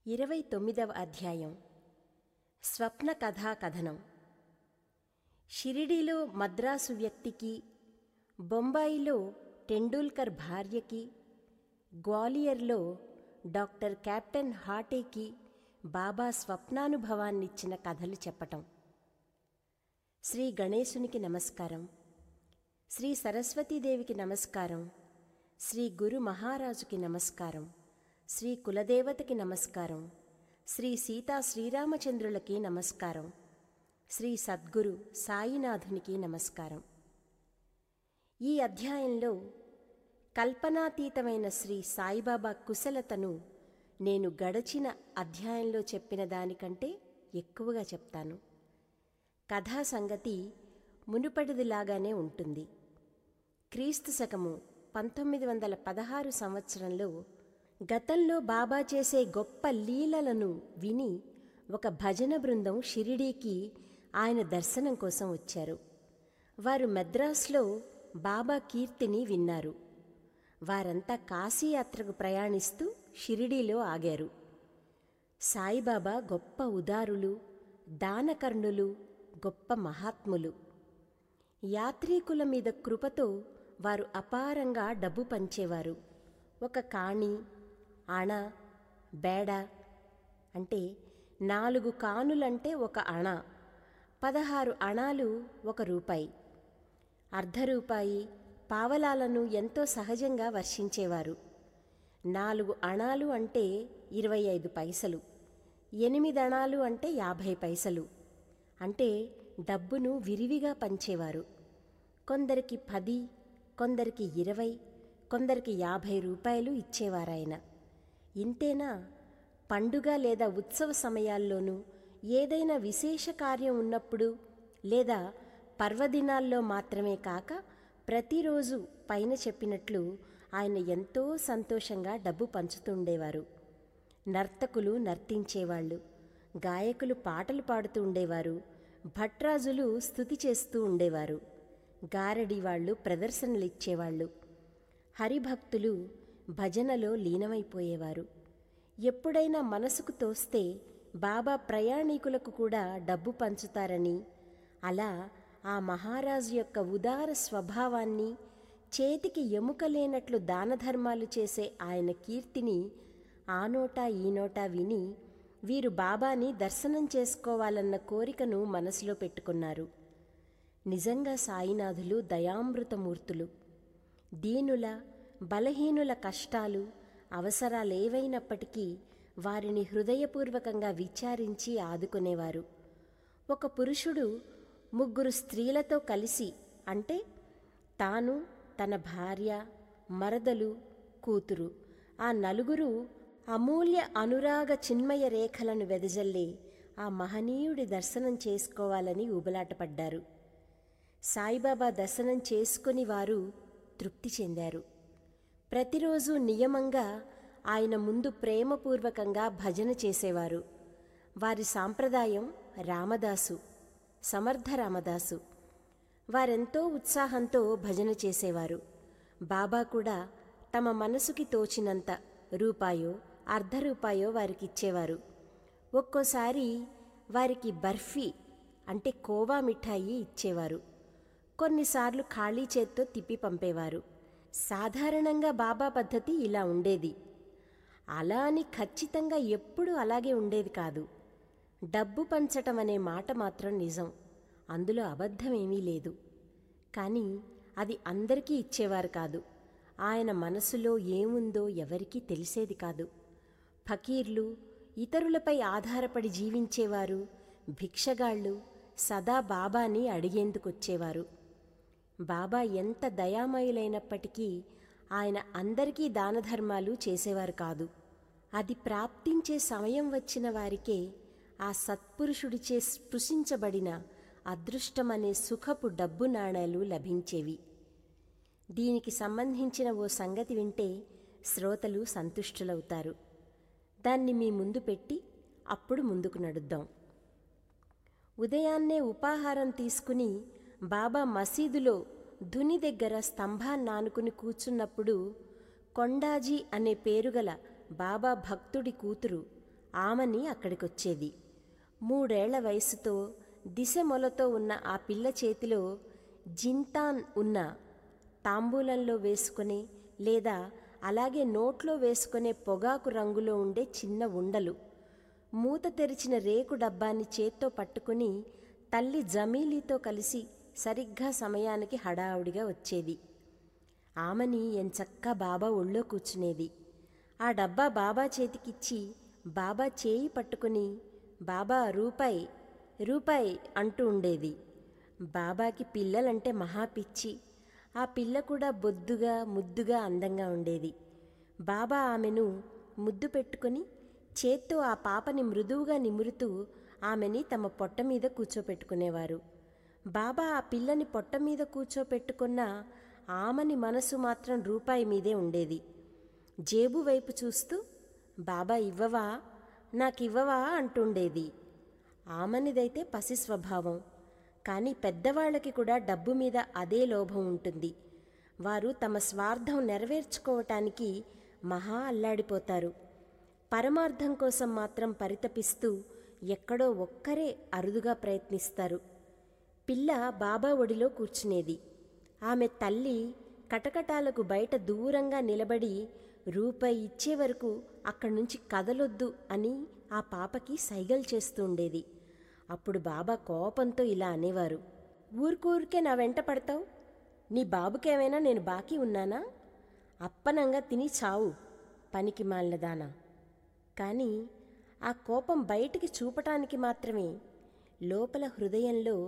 29వ అధ్యాయం స్వప్న కథా కథనం. షిరిడీలో మద్రాసు వ్యక్తికి, బొంబాయిలో టెండూల్కర్ భార్యకి, గ్వాలియర్లో డాక్టర్ కెప్టెన్ హాటేకి బాబా స్వప్నానుభవాన్నిచ్చిన కథలు చెప్పటం. శ్రీ గణేశునికి నమస్కారం, శ్రీ సరస్వతీదేవికి నమస్కారం, శ్రీ గురు మహారాజుకి నమస్కారం, శ్రీ కులదేవతకి నమస్కారం, శ్రీ సీతా శ్రీరామచంద్రులకి నమస్కారం, శ్రీ సద్గురు సాయినాథునికి నమస్కారం. ఈ అధ్యాయంలో కల్పనాతీతమైన శ్రీ సాయిబాబా కుశలతను నేను గడచిన అధ్యాయంలో చెప్పిన దానికంటే ఎక్కువగా చెప్తాను. కథా సంగతి మునుపటిదిలాగానే ఉంటుంది. క్రీస్తు శకము 1916 సంవత్సరంలో గతంలో బాబా చేసే గొప్ప లీలలను విని ఒక భజన బృందం షిరిడీకి ఆయన దర్శనం కోసం వచ్చారు. వారు మద్రాసులో బాబా కీర్తిని విన్నారు. వారంతా కాశీయాత్రకు ప్రయాణిస్తూ షిరిడీలో ఆగారు. సాయిబాబా గొప్ప ఉదారులు, దానకర్ణులు, గొప్ప మహాత్ములు. యాత్రీకుల మీద కృపతో వారు అపారంగా డబ్బు పంచేవారు. ఒక కాణి, అణ, బేడ అంటే 4 కానులంటే 1 అణ, 16 అణాలు 1 రూపాయి, అర్ధ రూపాయి, పావలాలను ఎంతో సహజంగా వర్షించేవారు. 4 అణాలు అంటే 25 పైసలు, 8 అణాలు అంటే 50 పైసలు. అంటే డబ్బును విరివిగా పంచేవారు. కొందరికి 10, కొందరికి 20, కొందరికి 50 రూపాయలు ఇచ్చేవారాయన. ఇంతేనా? పండుగ లేదా ఉత్సవ సమయాల్లోనూ, ఏదైనా విశేష కార్యం ఉన్నప్పుడు లేదా పర్వదినాల్లో మాత్రమే కాక ప్రతిరోజు పైన చెప్పినట్లు ఆయన ఎంతో సంతోషంగా డబ్బు పంచుతుండేవారు. నర్తకులు నర్తించేవాళ్ళు, గాయకులు పాటలు పాడుతూ ఉండేవారు, భట్రాజులు స్తుతి చేస్తూ ఉండేవారు, గారడి వాళ్ళు ప్రదర్శనలిచ్చేవాళ్ళు, హరిభక్తులు భజనలో లీనమైపోయేవారు. ఎప్పుడైనా మనసుకు తోస్తే బాబా ప్రయాణీకులకు కూడా డబ్బు పంచుతారని, అలా ఆ మహారాజు యొక్క ఉదార స్వభావాన్ని, చేతికి ఎముక లేనట్లు దానధర్మాలు చేసే ఆయన కీర్తిని ఆ నోటా ఈ నోటా విని వీరు బాబాని దర్శనం చేసుకోవాలన్న కోరికను మనసులో పెట్టుకున్నారు. నిజంగా సాయినాథులు దయామృతమూర్తులు. దీనుల, బలహీనుల కష్టాలు, అవసరాలేవైనప్పటికీ వారిని హృదయపూర్వకంగా విచారించి ఆదుకునేవారు. ఒక పురుషుడు 3 స్త్రీలతో కలిసి, అంటే తాను, తన భార్య, మరదలు, కూతురు, ఆ 4 అమూల్య అనురాగ చిన్మయ రేఖలను వెదజల్లే ఆ మహనీయుడి దర్శనం చేసుకోవాలని ఊబలాటపడ్డారు. సాయిబాబా దర్శనం చేసుకుని వారు తృప్తి చెందారు. ప్రతిరోజు నియమంగా ఆయన ముందు ప్రేమపూర్వకంగా భజన చేసేవారు. వారి సాంప్రదాయం రామదాసు, సమర్థ రామదాసు. వారెంతో ఉత్సాహంతో భజన చేసేవారు. బాబా కూడా తమ మనసుకి తోచినంత రూపాయో అర్ధ రూపాయో వారికిచ్చేవారు. ఒక్కోసారి వారికి బర్ఫీ అంటే కోవా మిఠాయి ఇచ్చేవారు. కొన్నిసార్లు ఖాళీ చేత్తో తిప్పి పంపేవారు. సాధారణంగా బాబా పద్ధతి ఇలా ఉండేది. అలా అని ఖచ్చితంగా ఎప్పుడూ అలాగే ఉండేది కాదు. డబ్బు పంచటం అనే మాట మాత్రం నిజం, అందులో అబద్ధమేమీ లేదు. కానీ అది అందరికీ ఇచ్చేవారు కాదు. ఆయన మనసులో ఏముందో ఎవరికీ తెలిసేది కాదు. ఫకీర్లు, ఇతరులపై ఆధారపడి జీవించేవారు, భిక్షగాళ్ళు సదా బాబాని అడిగేందుకొచ్చేవారు. బాబా ఎంత దయామయులైనప్పటికీ ఆయన అందరికీ దానధర్మాలు చేసేవారు కాదు. అది ప్రాప్తించే సమయం వచ్చిన వారికే ఆ సత్పురుషుడిచే స్పృశించబడిన అదృష్టమనే సుఖపు డబ్బు నాణేలు లభించేవి. దీనికి సంబంధించిన ఓ సంగతి వింటే శ్రోతలు సంతుష్టులవుతారు. దాన్ని మీ ముందు పెట్టి అప్పుడు ముందుకు నడుద్దాం. ఉదయాన్నే ఉపాహారం తీసుకుని బాబా మసీదులో ధుని దగ్గర స్తంభాన్నానుకుని కూర్చున్నప్పుడు కొండాజీ అనే పేరుగల బాబా భక్తుడి కూతురు ఆమని అక్కడికొచ్చేది. 3 ఏళ్ల వయసుతో దిశమొలతో ఉన్న ఆ పిల్ల చేతిలో జింతాన్ ఉన్న తాంబూలంలో వేసుకునే లేదా అలాగే నోట్లో వేసుకునే పొగాకు రంగులో ఉండే చిన్న ఉండలు, మూత తెరిచిన రేకు డబ్బాని చేత్తో పట్టుకుని తల్లి జమీలీతో కలిసి సరిగ్గా సమయానికి హడావుడిగా వచ్చేది. ఆమని ఎంచక్కా బాబా ఒళ్ళో కూర్చునేది. ఆ డబ్బా బాబా చేతికిచ్చి బాబా చేయి పట్టుకుని బాబా రూపాయి రూపాయి అంటూ ఉండేది. బాబాకి పిల్లలంటే మహాపిచ్చి. ఆ పిల్ల కూడా బొద్దుగా ముద్దుగా అందంగా ఉండేది. బాబా ఆమెను ముద్దు పెట్టుకుని చేత్తో ఆ పాపని మృదువుగా నిమురుతూ ఆమెని తమ పొట్ట మీద కూర్చోపెట్టుకునేవారు. బాబా ఆ పిల్లని పొట్ట మీద కూర్చోపెట్టుకున్న ఆమని మనసు మాత్రం రూపాయి మీదే ఉండేది. జేబు వైపు చూస్తూ బాబా ఇవ్వవా, నాకివ్వవా అంటుండేది. ఆమనిదైతే పసి స్వభావం. కానీ పెద్దవాళ్ళకి కూడా డబ్బు మీద అదే లోభం ఉంటుంది. వారు తమ స్వార్థం నెరవేర్చుకోవటానికి మహా అల్లాడిపోతారు. పరమార్థం కోసం మాత్రం పరితపిస్తూ ఎక్కడో ఒక్కరే అరుదుగా ప్రయత్నిస్తారు. పిల్ల బాబా ఒడిలో కూర్చునేది. ఆమె తల్లి కటకటాలకు బయట దూరంగా నిలబడి రూపాయి ఇచ్చే వరకు అక్కడి నుంచి కదలొద్దు అని ఆ పాపకి సైగలు చేస్తూ ఉండేది. అప్పుడు బాబా కోపంతో ఇలా అనేవారు, ఊరికూరికే నా వెంట పడతావు? నీ బాబుకేమైనా నేను బాకీ ఉన్నానా? అప్పనంగా తిని చావు, పనికి మాలినదానా. కానీ ఆ కోపం బయటికి చూపటానికి మాత్రమే. లోపల హృదయంలో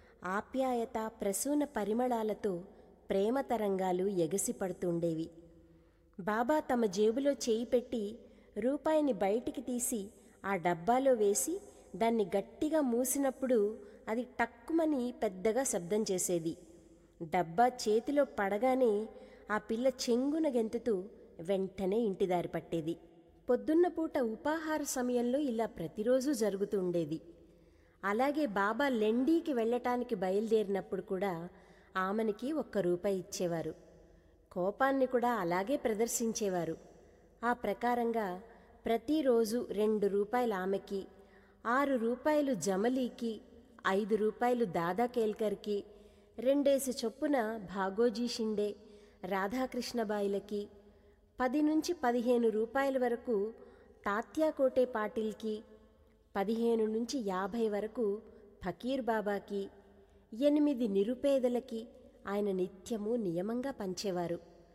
ఆప్యాయత ప్రసూన పరిమళాలతో ప్రేమ తరంగాలు ఎగసిపడుతుండేవి. బాబా తమ జేబులో చేయి పెట్టి రూపాయిని బయటికి తీసి ఆ డబ్బాలో వేసి దాన్ని గట్టిగా మూసినప్పుడు అది టక్కుమని పెద్దగా శబ్దం చేసేది. డబ్బా చేతిలో పడగానే ఆ పిల్ల చెంగున గెంతుతూ వెంటనే ఇంటిదారి పట్టేది. పొద్దున్న పూట ఉపాహార సమయంలో ఇలా ప్రతిరోజు జరుగుతుండేది. అలాగే బాబా లెండీకి వెళ్ళటానికి బయలుదేరినప్పుడు కూడా ఆమెనికి 1 రూపాయి ఇచ్చేవారు. కోపాన్ని కూడా అలాగే ప్రదర్శించేవారు. ఆ ప్రకారంగా ప్రతిరోజు 2 రూపాయలు ఆమెకి, 6 రూపాయలు జమలీకి, 5 రూపాయలు దాదా కేల్కర్కి, 2 చొప్పున భాగోజీ షిండే, రాధాకృష్ణబాయిలకి, 10 నుంచి 15 రూపాయల వరకు తాత్యాకోటే పాటిల్కి, 15 నుంచి 50 వరకు ఫకీర్ బాబాకి, 8 నిరుపేదలకి ఆయన నిత్యము నియమంగా పంచేవారు.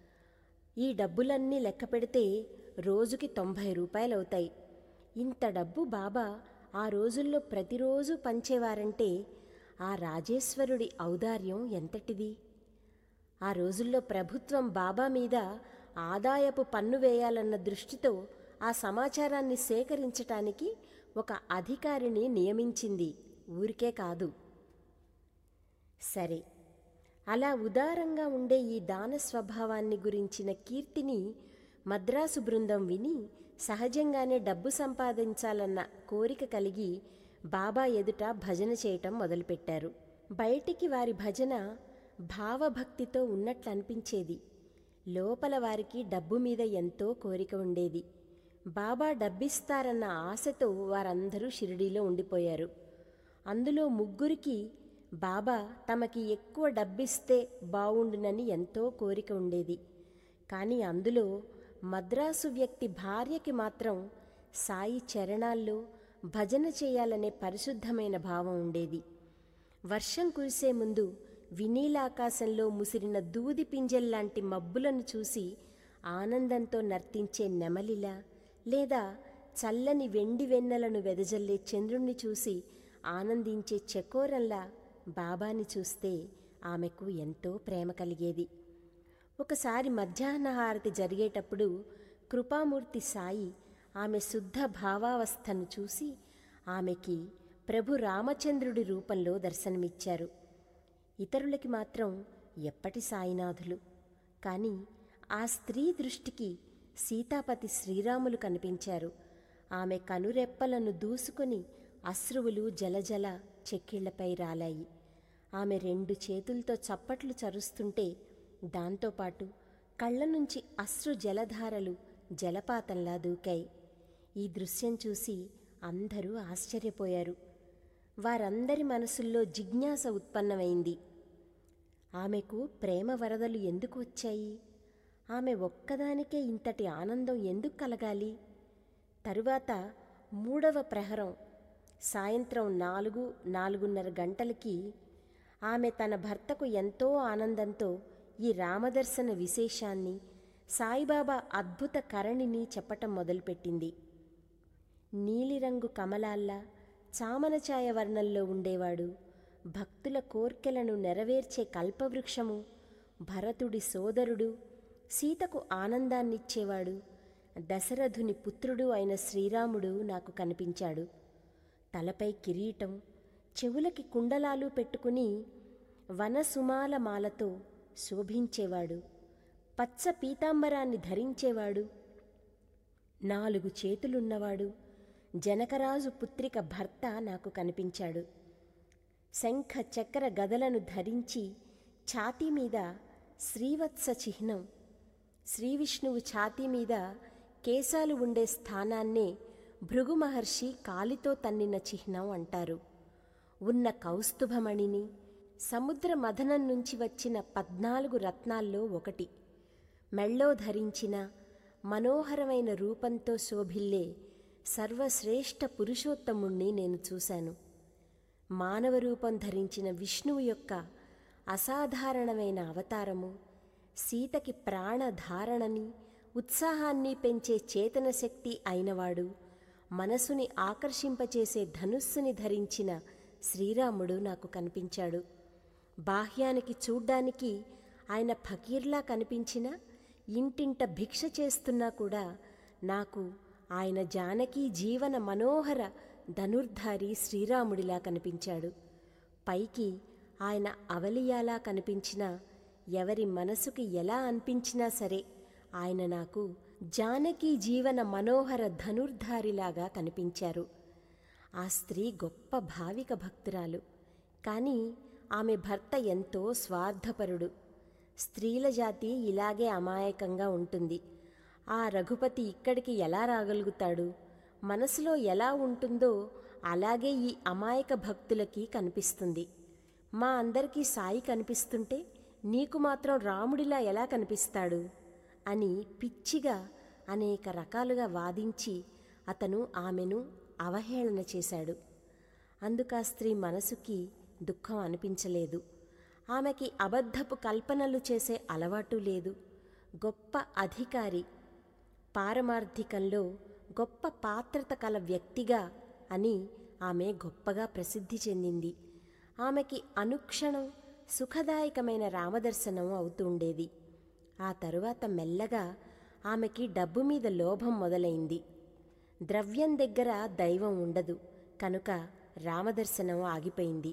ఈ డబ్బులన్నీ లెక్క పెడితే రోజుకి 90 రూపాయలవుతాయి. ఇంత డబ్బు బాబా ఆ రోజుల్లో ప్రతిరోజు పంచేవారంటే ఆ రాజేశ్వరుడి ఔదార్యం ఎంతటిది! ఆ రోజుల్లో ప్రభుత్వం బాబా మీద ఆదాయపు పన్ను వేయాలన్న దృష్టితో ఆ సమాచారాన్ని సేకరించటానికి ఒక అధికారిని నియమించింది, ఊరికే కాదు. సరే, అలా ఉదారంగా ఉండే ఈ దాన స్వభావాన్ని గురించిన కీర్తిని మద్రాసు బృందం విని సహజంగానే డబ్బు సంపాదించాలన్న కోరిక కలిగి బాబా ఎదుట భజన చేయటం మొదలుపెట్టారు. బయటికి వారి భజన భావభక్తితో ఉన్నట్లు అనిపించేది. లోపల వారికి డబ్బు మీద ఎంతో కోరిక ఉండేది. బాబా డబ్బిస్తారన్న ఆశతో వారందరూ షిరిడీలో ఉండిపోయారు. అందులో 3కి బాబా తమకి ఎక్కువ డబ్బిస్తే బావుండునని ఎంతో కోరిక ఉండేది. కానీ అందులో మద్రాసు వ్యక్తి భార్యకి మాత్రం సాయి చరణాల్లో భజన చేయాలనే పరిశుద్ధమైన భావం ఉండేది. వర్షం కురిసే ముందు వినీలాకాశంలో ముసిరిన దూది పింజల్లాంటి మబ్బులను చూసి ఆనందంతో నర్తించే నెమలిలా, లేదా చల్లని వెండి వెన్నెలను వెదజల్లే చంద్రుణ్ణి చూసి ఆనందించే చకోరంలా బాబాని చూస్తే ఆమెకు ఎంతో ప్రేమ కలిగేది. ఒకసారి మధ్యాహ్న హారతి జరిగేటప్పుడు కృపామూర్తి సాయి ఆమె శుద్ధ భావావస్థను చూసి ఆమెకి ప్రభు రామచంద్రుడి రూపంలో దర్శనమిచ్చారు. ఇతరులకి మాత్రం ఎప్పటి సాయినాథులు. కానీ ఆ స్త్రీ దృష్టికి సీతాపతి శ్రీరాములు కనిపించారు. ఆమె కనురెప్పలను దూసుకొని అశ్రువులు జలజల చెక్కిళ్లపై రాలాయి. ఆమె 2 చేతులతో చప్పట్లు చరుస్తుంటే దాంతోపాటు కళ్ళ నుంచి అశ్రు జలధారలు జలపాతంలా దూకాయి. ఈ దృశ్యం చూసి అందరూ ఆశ్చర్యపోయారు. వారందరి మనసుల్లో జిజ్ఞాస ఉత్పన్నమైంది. ఆమెకు ప్రేమ వరదలు ఎందుకు వచ్చాయి? ఆమె ఒక్కదానికే ఇంతటి ఆనందం ఎందుకు కలగాలి? తరువాత 3వ ప్రహరం సాయంత్రం 4-4:30 గంటలకి ఆమె తన భర్తకు ఎంతో ఆనందంతో ఈ రామదర్శన విశేషాన్ని, సాయిబాబా అద్భుత కరణిని చెప్పటం మొదలుపెట్టింది. నీలిరంగు కమలాల్లా చామనఛాయ వర్ణంలో ఉండేవాడు, భక్తుల కోర్కెలను నెరవేర్చే కల్పవృక్షము, భరతుడి సోదరుడు, సీతకు ఆనందాన్నిచ్చేవాడు, దశరథుని పుత్రుడు అయిన శ్రీరాముడు నాకు కనిపించాడు. తలపై కిరీటం, చెవులకి కుండలాలు పెట్టుకుని వనసుమాల మాలతో శోభించేవాడు, పచ్చ పీతాంబరాన్ని ధరించేవాడు, 4 చేతులున్నవాడు, జనకరాజు పుత్రిక భర్త నాకు కనిపించాడు. శంఖ చక్ర గదలను ధరించి ఛాతీ మీద శ్రీవత్స చిహ్నం, శ్రీవిష్ణువు ఛాతీ మీద కేశాలు ఉండే స్థానాన్నే భృగు మహర్షి కాలితో తన్నిన చిహ్నం అంటారు. ఉన్న కౌస్తుభమణిని, సముద్ర మథనం నుంచి వచ్చిన 14 రత్నాల్లో ఒకటి, మెళ్ళో ధరించిన మనోహరమైన రూపంతో శోభిల్లే సర్వశ్రేష్ఠ పురుషోత్తముణ్ణి నేను చూశాను. మానవ రూపం ధరించిన విష్ణువు యొక్క అసాధారణమైన అవతారము, సీతకి ప్రాణధారణని, ఉత్సాహాన్ని పెంచే చేతన శక్తి అయినవాడు, మనసుని ఆకర్షింపచేసే ధనుస్సుని ధరించిన శ్రీరాముడు నాకు కనిపించాడు. బాహ్యానికి చూడ్డానికి ఆయన ఫకీర్లా కనిపించినా, ఇంటింట భిక్ష చేస్తున్నా కూడా నాకు ఆయన జానకీ జీవన మనోహర ధనుర్ధారి శ్రీరాముడిలా కనిపించాడు. పైకి ఆయన అవలియాలా కనిపించినా, ఎవరి మనసుకి ఎలా అనిపించినా సరే ఆయన నాకు జానకీ జీవన మనోహర ధనుర్ధారిలాగా కనిపించారు. ఆ స్త్రీ గొప్ప భావిక భక్తురాలు, కానీ ఆమె భర్త ఎంతో స్వార్థపరుడు. స్త్రీల జాతి ఇలాగే అమాయకంగా ఉంటుంది. ఆ రఘుపతి ఇక్కడికి ఎలా రాగలుగుతాడు? మనసులో ఎలా ఉంటుందో అలాగే ఈ అమాయక భక్తులకి కనిపిస్తుంది. మా అందరికీ సాయి కనిపిస్తుంటే నీకు మాత్రం రాముడిలా ఎలా కనిపిస్తాడు అని పిచ్చిగా అనేక రకాలుగా వాదించి అతను ఆమెను అవహేళన చేశాడు. అందుకా స్త్రీ మనసుకి దుఃఖం అనిపించలేదు. ఆమెకి అబద్ధపు కల్పనలు చేసే అలవాటు లేదు. గొప్ప అధికారి, పారమార్థికంలో గొప్ప పాత్రత కల వ్యక్తిగా అని ఆమె గొప్పగా ప్రసిద్ధి చెందింది. ఆమెకి అనుక్షణం సుఖదాయకమైన రామదర్శనం అవుతుండేది. ఆ తరువాత మెల్లగా ఆమెకి డబ్బు మీద లోభం మొదలైంది. ద్రవ్యం దగ్గర దైవం ఉండదు కనుక రామదర్శనం ఆగిపోయింది.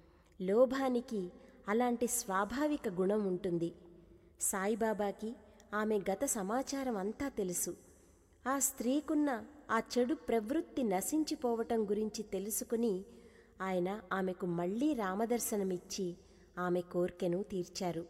లోభానికి అలాంటి స్వాభావిక గుణం ఉంటుంది. సాయిబాబాకి ఆమె గత సమాచారం అంతా తెలుసు. ఆ స్త్రీకున్న ఆ చెడు ప్రవృత్తి నశించిపోవటం గురించి తెలుసుకుని ఆయన ఆమెకు మళ్లీ రామదర్శనమిచ్చి ఆమె కోర్కెను తీర్చారు.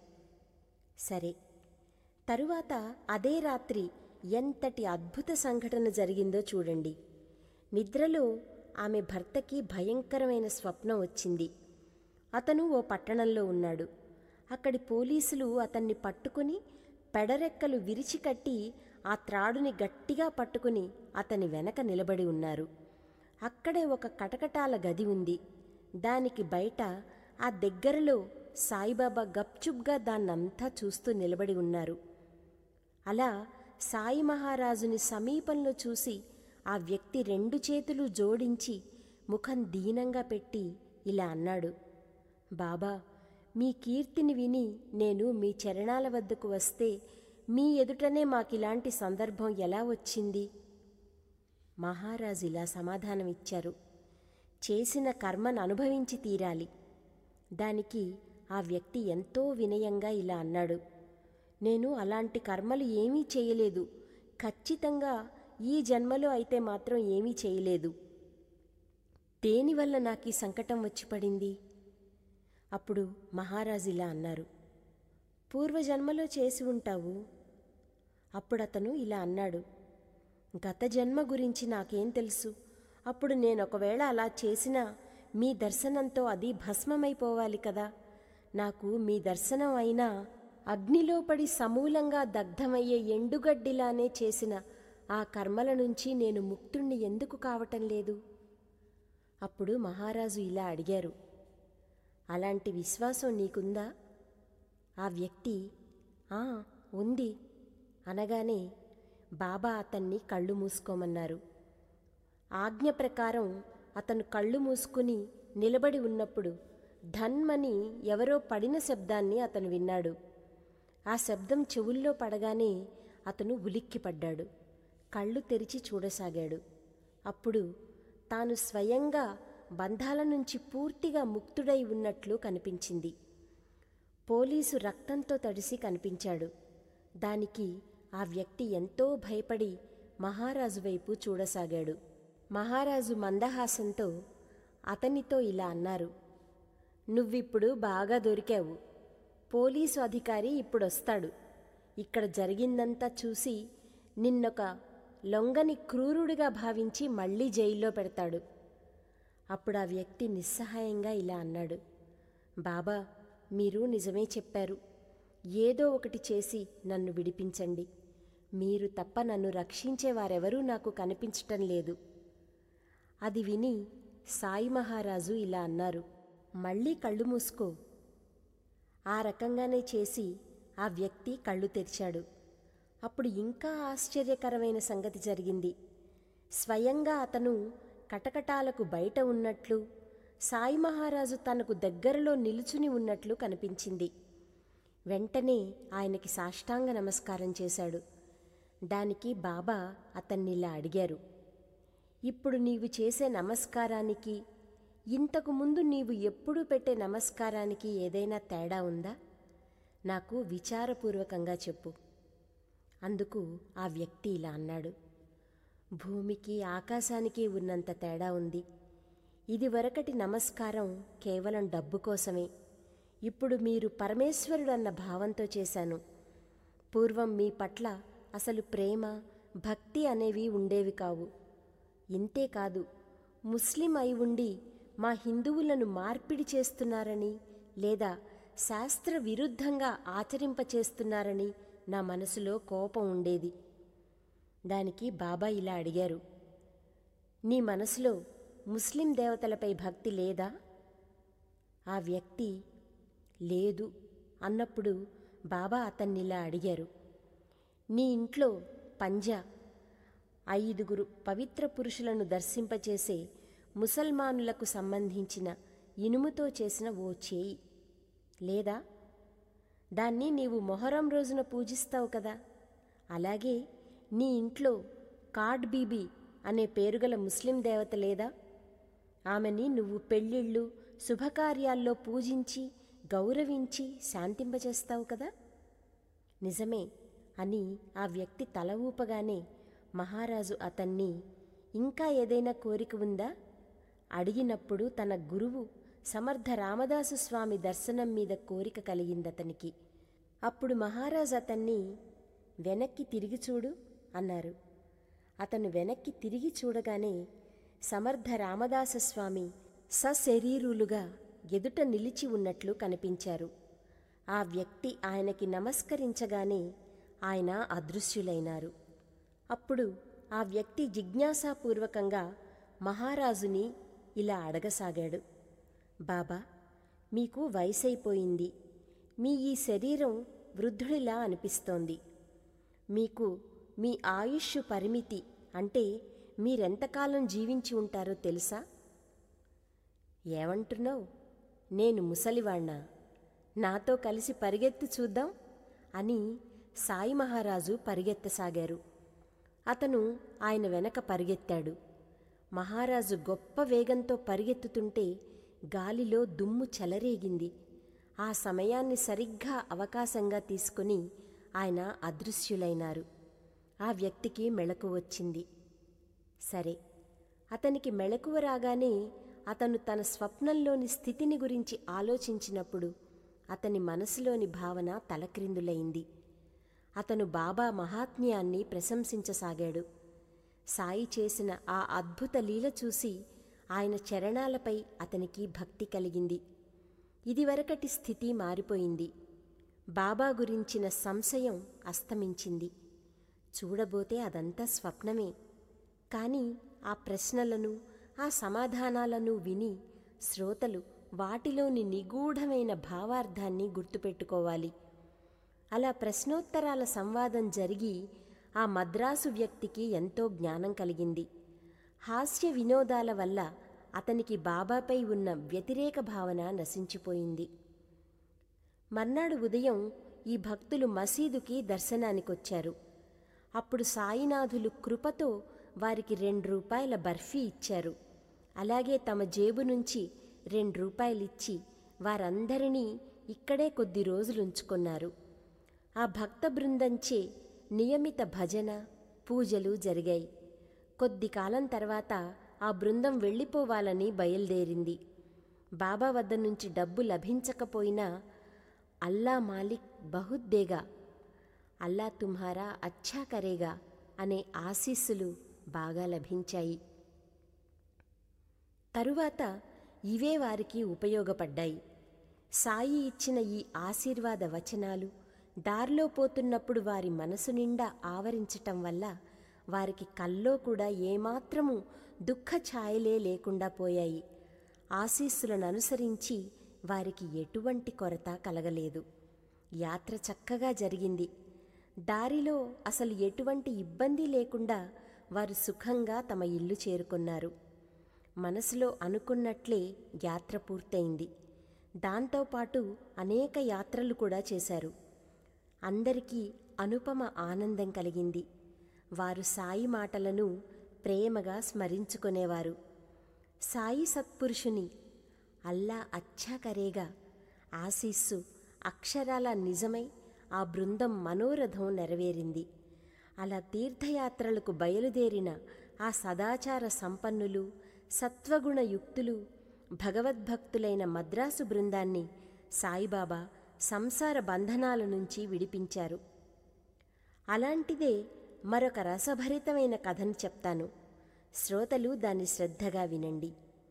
సరే, తరువాత అదే రాత్రి ఎంతటి అద్భుత సంఘటన జరిగిందో చూడండి. నిద్రలో ఆమె భర్తకి భయంకరమైన స్వప్నం వచ్చింది. అతను ఓ పట్టణంలో ఉన్నాడు. అక్కడి పోలీసులు అతన్ని పట్టుకుని పెడరెక్కలు విరిచికట్టి ఆ త్రాడుని గట్టిగా పట్టుకుని అతని వెనక నిలబడి ఉన్నారు. అక్కడే ఒక కటకటాల గది ఉంది. దానికి బయట ఆ దగ్గరలో సాయిబాబా గప్చుప్గా దాన్నంతా చూస్తూ నిలబడి ఉన్నారు. అలా సాయి మహారాజుని సమీపంలో చూసి ఆ వ్యక్తి 2 చేతులు జోడించి ముఖం దీనంగా పెట్టి ఇలా అన్నాడు: బాబా, మీ కీర్తిని విని నేను మీ చరణాల వద్దకు వస్తే మీ ఎదుటనే మాకిలాంటి సందర్భం ఎలా వచ్చింది? మహారాజు ఇలా సమాధానమిచ్చారు: చేసిన కర్మను అనుభవించి తీరాలి. దానికి ఆ వ్యక్తి ఎంతో వినయంగా ఇలా అన్నాడు: నేను అలాంటి కర్మలు ఏమీ చేయలేదు. ఖచ్చితంగా ఈ జన్మలో అయితే మాత్రం ఏమీ చేయలేదు. దేనివల్ల నాకు ఈ సంకటం వచ్చి పడింది? అప్పుడు మహారాజు ఇలా అన్నారు: పూర్వజన్మలో చేసి ఉంటావు. అప్పుడతను ఇలా అన్నాడు: గత జన్మ గురించి నాకేం తెలుసు? అప్పుడు నేనొకవేళ అలా చేసినా మీ దర్శనంతో అది భస్మమైపోవాలి కదా. నాకు మీ దర్శనం అయినా అగ్నిలో పడి సమూలంగా దగ్ధమయ్యే ఎండుగడ్డిలానే చేసిన ఆ కర్మల నుంచి నేను ముక్తుణ్ణి ఎందుకు కావటం లేదు? అప్పుడు మహారాజు ఇలా అడిగారు, అలాంటి విశ్వాసం నీకుందా? ఆ వ్యక్తి ఆ ఉంది అనగానే బాబా అతన్ని కళ్ళు మూసుకోమన్నారు. ఆజ్ఞ ప్రకారం అతను కళ్ళు మూసుకుని నిలబడి ఉన్నప్పుడు ధన్మని ఎవరో పడిన శబ్దాన్ని అతను విన్నాడు. ఆ శబ్దం చెవుల్లో పడగానే అతను ఉలిక్కిపడ్డాడు. కళ్ళు తెరిచి చూడసాగాడు. అప్పుడు తాను స్వయంగా బంధాల నుంచి పూర్తిగా ముక్తుడై ఉన్నట్లు కనిపించింది. పోలీసు రక్తంతో తడిసి కనిపించాడు. దానికి ఆ వ్యక్తి ఎంతో భయపడి మహారాజు వైపు చూడసాగాడు. మహారాజు మందహాసంతో అతనితో ఇలా అన్నారు, నువ్విప్పుడు బాగా దొరికావు. పోలీసు అధికారి ఇప్పుడొస్తాడు. ఇక్కడ జరిగిందంతా చూసి నిన్నొక లొంగని క్రూరుడిగా భావించి మళ్ళీ జైల్లో పెడతాడు. అప్పుడు ఆ వ్యక్తి నిస్సహాయంగా ఇలా అన్నాడు, బాబా, మీరు నిజమే చెప్పారు. ఏదో ఒకటి చేసి నన్ను విడిపించండి. మీరు తప్ప నన్ను రక్షించేవారెవరూ నాకు కనిపించటం లేదు. అది విని సాయి మహారాజు ఇలా అన్నారు, మళ్ళీ కళ్ళు మూసుకో. ఆ రకంగానే చేసి ఆ వ్యక్తి కళ్ళు తెరిచాడు. అప్పుడు ఇంకా ఆశ్చర్యకరమైన సంగతి జరిగింది. స్వయంగా అతను కటకటాలకు బయట ఉన్నట్లు, సాయి మహారాజు తనకు దగ్గరలో నిలుచుని ఉన్నట్లు కనిపించింది. వెంటనే ఆయనకి సాష్టాంగ నమస్కారం చేశాడు. దానికి బాబా అతన్నిలా అడిగారు, ఇప్పుడు నీవు చేసే నమస్కారానికి ఇంతకు ముందు నీవు ఎప్పుడూ పెట్టే నమస్కారానికి ఏదైనా తేడా ఉందా? నాకు విచారపూర్వకంగా చెప్పు. అందుకు ఆ వ్యక్తి ఇలా అన్నాడు, భూమికి ఆకాశానికి ఉన్నంత తేడా ఉంది. ఇదివరకటి నమస్కారం కేవలం డబ్బు కోసమే. ఇప్పుడు మీరు పరమేశ్వరుడన్న భావంతో చేశాను. పూర్వం మీ పట్ల అసలు ప్రేమ, భక్తి అనేవి ఉండేవి కావు. ఇంతేకాదు, ముస్లిం అయి ఉండి మా హిందువులను మార్పిడి చేస్తున్నారని లేదా శాస్త్ర విరుద్ధంగా ఆచరింపచేస్తున్నారని నా మనసులో కోపం ఉండేది. దానికి బాబా ఇలా అడిగారు, నీ మనసులో ముస్లిం దేవతలపై భక్తి లేదా? ఆ వ్యక్తి లేదు అన్నప్పుడు బాబా అతన్నిలా అడిగారు, నీ ఇంట్లో పంజా 5 పవిత్ర పురుషులను దర్శింపచేసే ముసల్మానులకు సంబంధించిన ఇనుముతో చేసిన ఓ చేయి లేదా? దాన్ని నీవు మొహరం రోజున పూజిస్తావు కదా. అలాగే నీ ఇంట్లో కాడ్ బీబీ అనే పేరుగల ముస్లిం దేవత లేదా? ఆమెని నువ్వు పెళ్ళిళ్ళు, శుభకార్యాల్లో పూజించి గౌరవించి శాంతింపజేస్తావు కదా. నిజమే అని ఆ వ్యక్తి తల ఊపగానే మహారాజు అతన్ని ఇంకా ఏదైనా కోరిక ఉందా అడిగినప్పుడు తన గురువు సమర్థ రామదాసు స్వామి దర్శనం మీద కోరిక కలిగిందతనికి. అప్పుడు మహారాజు అతన్ని వెనక్కి తిరిగి చూడు అన్నారు. అతను వెనక్కి తిరిగి చూడగానే సమర్థ రామదాస స్వామి సశరీరులుగా ఎదుట నిలిచి ఉన్నట్లు కనిపించారు. ఆ వ్యక్తి ఆయనకి నమస్కరించగానే ఆయన అదృశ్యులైనారు. అప్పుడు ఆ వ్యక్తి జిజ్ఞాసాపూర్వకంగా మహారాజుని ఇలా అడగసాగాడు, బాబా, మీకు వయసైపోయింది. మీ ఈ శరీరం వృద్ధుడిలా అనిపిస్తోంది. మీకు మీ ఆయుష్ పరిమితి అంటే మీరెంతకాలం జీవించి ఉంటారో తెలుసా? ఏమంటున్నావు? నేను ముసలివాణ్ణా? నాతో కలిసి పరిగెత్తి చూద్దాం అని సాయి మహారాజు పరిగెత్తసాగారు. అతను ఆయన వెనక పరిగెత్తాడు. మహారాజు గొప్ప వేగంతో పరిగెత్తుతుంటే గాలిలో దుమ్ము చెలరేగింది. ఆ సమయాన్ని సరిగ్గా అవకాశంగా తీసుకుని ఆయన అదృశ్యులైనారు. ఆ వ్యక్తికి మెళకువ వచ్చింది. సరే, అతనికి మెళకువ రాగానే అతను తన స్వప్నంలోని స్థితిని గురించి ఆలోచించినప్పుడు అతని మనసులోని భావన తలక్రిందులైంది. అతను బాబా మహాత్మ్యాన్ని ప్రశంసించసాగాడు. సాయి చేసిన ఆ అద్భుత లీల చూసి ఆయన చరణాలపై అతనికి భక్తి కలిగింది. ఇదివరకటి స్థితి మారిపోయింది. బాబా గురించిన సంశయం అస్తమించింది. చూడబోతే అదంతా స్వప్నమే. కానీ ఆ ప్రశ్నలను, ఆ సమాధానాలను విని శ్రోతలు వాటిలోని నిగూఢమైన భావార్థాన్ని గుర్తుపెట్టుకోవాలి. అలా ప్రశ్నోత్తరాల సంవాదం జరిగి ఆ మద్రాసు వ్యక్తికి ఎంతో జ్ఞానం కలిగింది. హాస్య వినోదాల వల్ల అతనికి బాబాపై ఉన్న వ్యతిరేక భావన నశించిపోయింది. మర్నాడు ఉదయం ఈ భక్తులు మసీదుకి దర్శనానికొచ్చారు. అప్పుడు సాయినాథులు కృపతో వారికి 2 రూపాయల బర్ఫీ ఇచ్చారు. అలాగే తమ జేబు నుంచి 2 రూపాయలిచ్చి వారందరినీ ఇక్కడే కొద్ది రోజులుంచుకున్నారు. ఆ భక్త బృందంచే నియమిత భజన, పూజలు జరిగాయి. కొద్ది కాలం తర్వాత ఆ బృందం వెళ్ళిపోవాలని బయలుదేరింది. బాబా వద్ద నుంచి డబ్బు లభించకపోయినా అల్లా మాలిక్ బహుత్ దేగా, అల్లా తుమ్హారా అచ్చా కరేగా అనే ఆశీస్సులు బాగా లభించాయి. తరువాత ఇవే వారికి ఉపయోగపడ్డాయి. సాయి ఇచ్చిన ఈ ఆశీర్వాద వచనాలు దారిలో పోతున్నప్పుడు వారి మనసు నిండా ఆవరించటం వల్ల వారికి కల్లో కూడా ఏమాత్రము దుఃఖ ఛాయలే లేకుండా పోయాయి. ఆశీస్సులను అనుసరించి వారికి ఎటువంటి కొరత కలగలేదు. యాత్ర చక్కగా జరిగింది. దారిలో అసలు ఎటువంటి ఇబ్బంది లేకుండా వారు సుఖంగా తమ ఇల్లు చేరుకున్నారు. మనసులో అనుకున్నట్లే యాత్ర పూర్తయింది. దాంతోపాటు అనేక యాత్రలు కూడా చేశారు. అందరికీ అనుపమ ఆనందం కలిగింది. వారు సాయి మాటలను ప్రేమగా స్మరించుకునేవారు. సాయి సత్పురుషుని అల్లా అచ్చా కరేగా ఆశీస్సు అక్షరాల నిజమై ఆ బృందం మనోరథం నెరవేరింది. అలా తీర్థయాత్రలకు బయలుదేరిన ఆ సదాచార సంపన్నులు, సత్వగుణ యుక్తులు, భగవద్భక్తులైన మద్రాసు బృందాన్ని సాయిబాబా సంసార బంధనాల నుంచి విడిపించారు. అలాంటిదే మరొక రసభరితమైన కథను చెప్తాను. శ్రోతలు దాన్ని శ్రద్ధగా వినండి.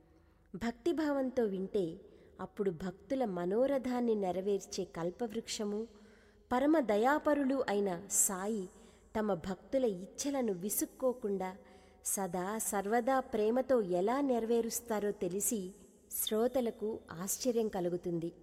భక్తిభావంతో వింటే అప్పుడు భక్తుల మనోరథాన్ని నెరవేర్చే కల్పవృక్షము, పరమ దయాపరులు అయిన సాయి తమ భక్తుల ఇచ్ఛలను విసుక్కోకుండా సదా సర్వదా ప్రేమతో ఎలా నెరవేరుస్తారో తెలిసి శ్రోతలకు ఆశ్చర్యం కలుగుతుంది.